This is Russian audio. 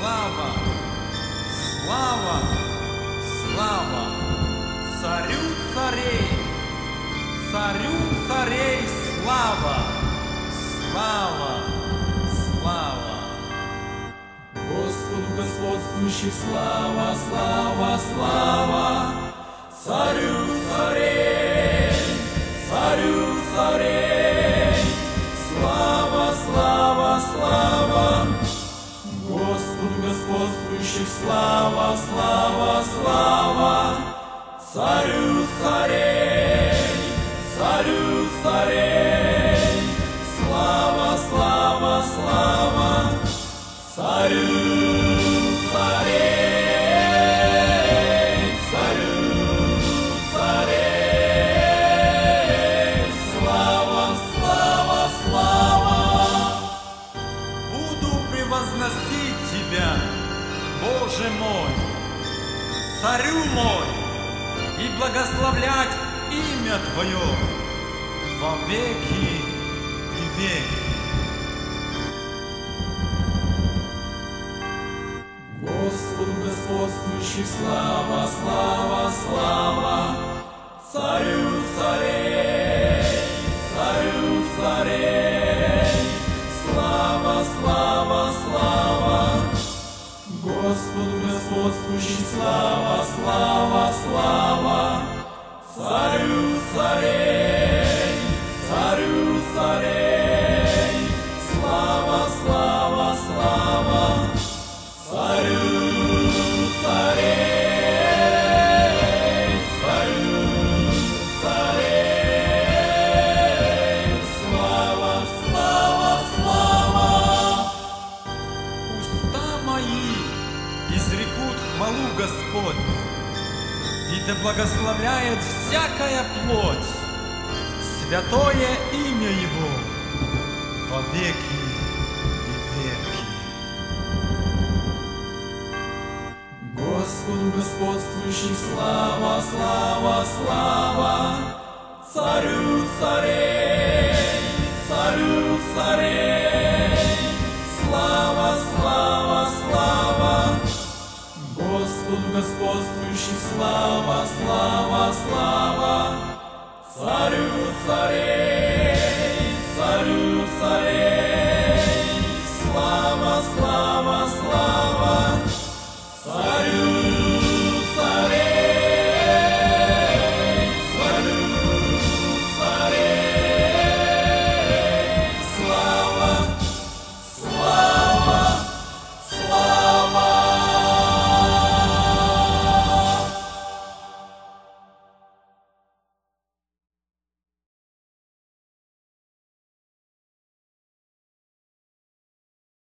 слава, слава, слава царю царей, царю царей слава, слава, слава. Господу господствующих слава, слава, слава, царю царей, царю царей, слава, слава, слава. Господу господствующих слава, слава, слава, царю царей, царю царей, слава, слава, слава, царю царей, царю царей, слава, слава, слава. Буду превозносить Тебя, Боже мой, Царю мой, и благословлять имя Твое во веки и веки. Господу господствующих слава, слава, слава, царю царей, царю царей, слава, слава, слава. Господу господствующих слава, слава, слава, царю царей, царю царей, слава, слава, слава, царю царей, царю царей, слава, слава, слава. Уста мои изрекут хвалу Господню, и да благословляет всякая плоть святое имя Его во веки и веки. Господу господствующих слава, слава, слава, царю царей, царю царей, слава, слава, слава. Господу господствующих слава, слава, слава, царю царей.